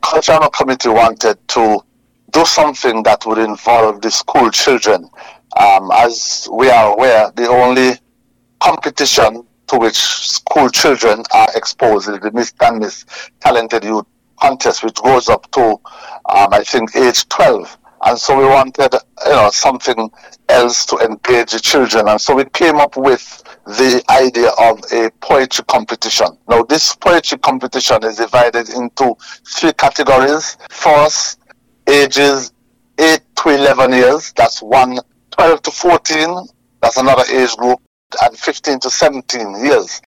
Cultural Committee wanted to do something that would involve the school children. As we are aware, the only competition to which school children are exposed is the Miss and Miss Talented Youth contest, which goes up to, I think, age 12. And so we wanted, something else to engage the children. And so we came up with the idea of a poetry competition. Now, this poetry competition is divided into 3 categories. First, ages 8 to 11 years. That's one. 12 to 14. That's another age group. And 15 to 17 years.